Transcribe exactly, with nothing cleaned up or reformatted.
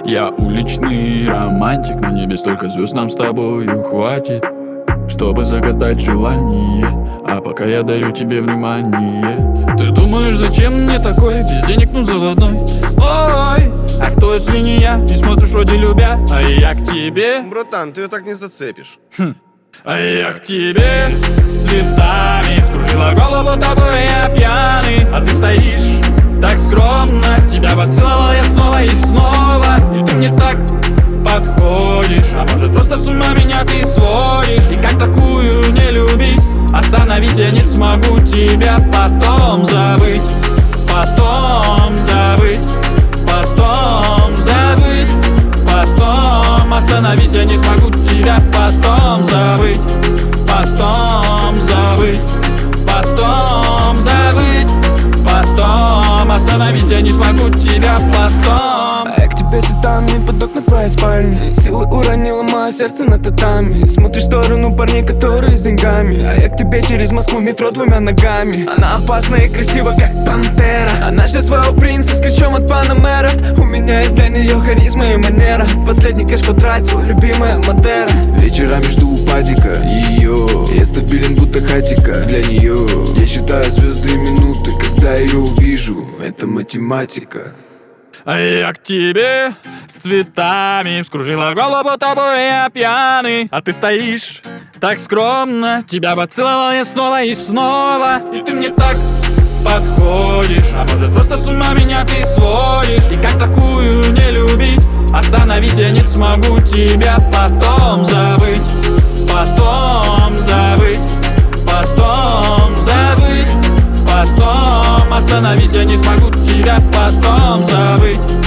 Я уличный романтик, на небе столько звезд нам с тобою хватит, чтобы загадать желание. А пока я дарю тебе внимание. Ты думаешь, зачем мне такой? Без денег, ну заводной. Ой, а кто, если не я? Не смотришь вроде любя, а я к тебе. Братан, ты ее так не зацепишь. Хм. А я к тебе с цветами. Скружила голову тобой, я пьяный. А ты стоишь так скромно. Тебя поцеловал я снова и снова. И ты мне так подходишь. А может просто с ума меня ты сводишь. И как такую не любить? Остановись, я не смогу тебя потом забыть. Потом забыть. Потом забыть. Потом остановись, я не смогу тебя потом забыть. Потом забыть. Потом забыть. Потом остановись, я не смогу тебя потом. А я к тебе цветами под окна твоей спальни. Силы уронила мое сердце на татами. Смотришь в сторону парней, которые с деньгами. А я к тебе через Москву метро двумя ногами. Она опасна и красива, как пантера. Она ждет своего принца с ключом от Панамера. У меня есть для нее харизма и манера. Последний кэш потратил, любимая Мадера. Вечерами жду у падика ее. Я стабилен, будто хатика для нее. Я считаю звезды и минуты, когда ее увижу. Это математика. А я к тебе с цветами. Вскружила голову тобой, я пьяный. А ты стоишь так скромно. Тебя поцеловал я снова и снова. И ты мне так подходишь. А может просто с ума меня ты сводишь. И как такую не любить? Остановись, я не смогу тебя потом забыть. Потом забыть. Потом забыть. Потом остановись, я не смогу тебя потом забыть.